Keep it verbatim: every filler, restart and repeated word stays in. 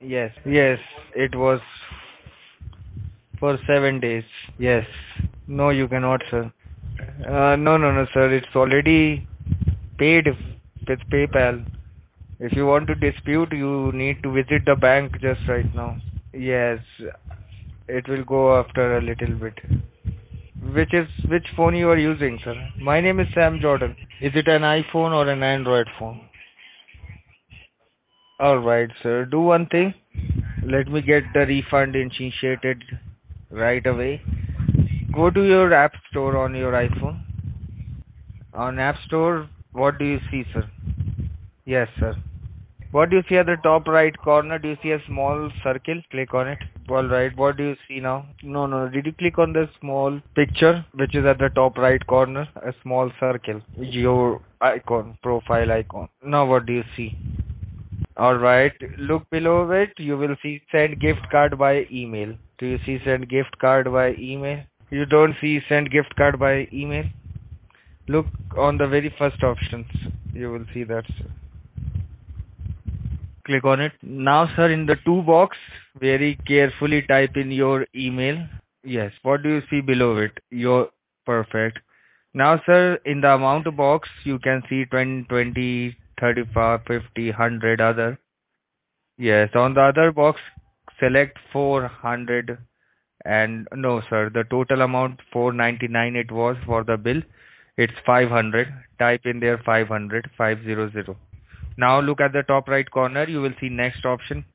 Yes, yes, it was for seven days. Yes. No, you cannot, sir. Uh, no, no, no, sir. It's already paid with PayPal. If you want to dispute, you need to visit the bank just right now. Yes, it will go after a little bit. Which is which phone you are using, sir? My name is Sam Jordan. Is it an iPhone or an Android phone? All right, sir. Do one thing. Let me get the refund initiated right away. Go to your app store on your iPhone. On app store, what do you see, sir? Yes, sir. What do you see at the top right corner? Do you see a small circle? Click on it. All right. What do you see now? No, no. Did you click on the small picture which is at the top right corner? A small circle. Your icon, profile icon. Now what do you see? All right. Look below it. You will see send gift card by email. Do you see send gift card by email? You don't see send gift card by email? Look on the very first options. You will see that. Sir. Click on it. Now, sir, in the two box, very carefully type in your email. Yes. What do you see below it? Your perfect. Now, sir, in the amount box, you can see twenty, twenty, thirty-five, fifty, one hundred other. Yes. On the other box, select four hundred and no, sir, the total amount four ninety-nine it was for the bill. It's five hundred. Type in there five hundred, five hundred. Now look at the top right corner. You will see next option.